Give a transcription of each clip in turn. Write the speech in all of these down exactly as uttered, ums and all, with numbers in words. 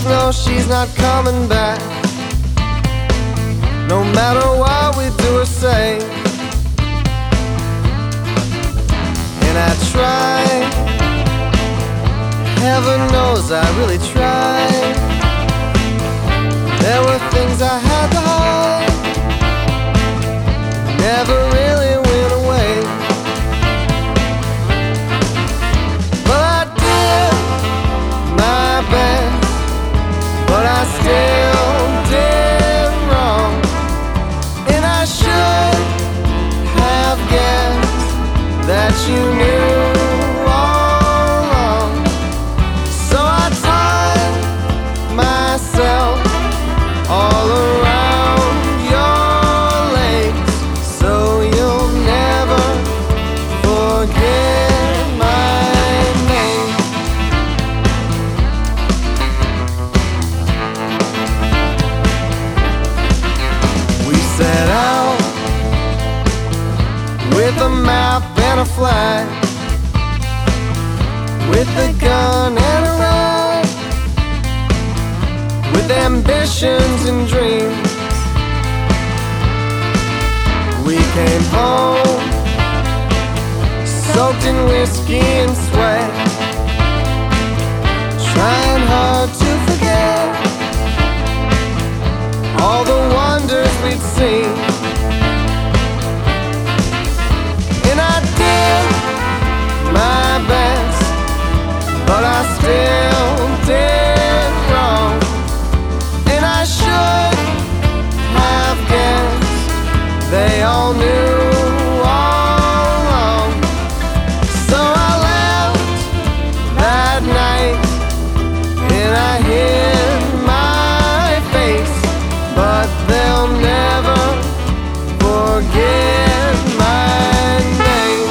both know she's not coming back. No matter what we do or say. And I tried, heaven knows I really tried. There were things I had to hide, never really went away. But I did my best, but I still did wrong. And I should have guessed that you knew all along. So I tied myself all around your legs, so you'll never forget my name. We set out with a map and a flag, with a gun and a ride, with ambitions and dreams. We came home soaked in whiskey and sweat, trying hard to forget all the wonders we'd seen. And I did my best, but I still did wrong. And I should have guessed they all knew all along. So I left that night and I hid my face, but they'll never forget my name.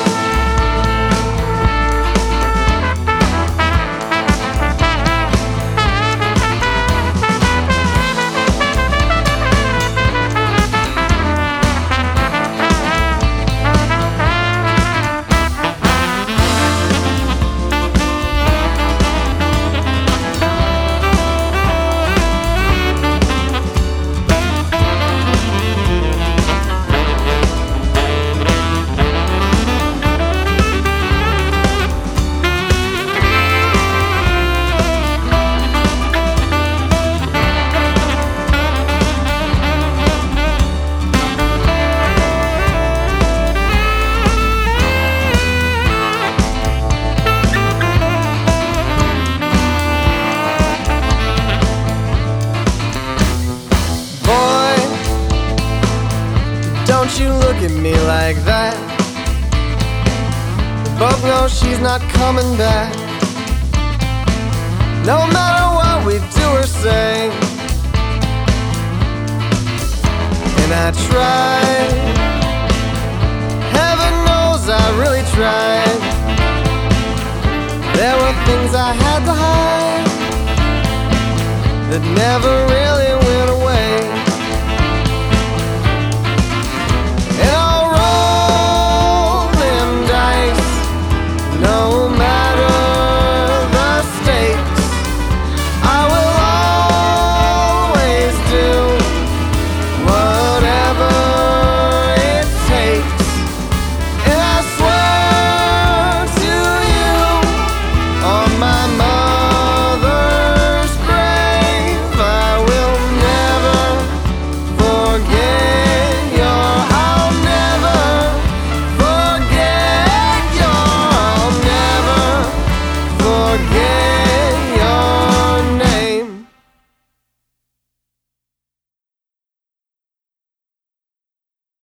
Don't you look at me like that. We both know she's not coming back. No matter what we do or say. And I tried, heaven knows I really tried. There were things I had to hide that never really went away.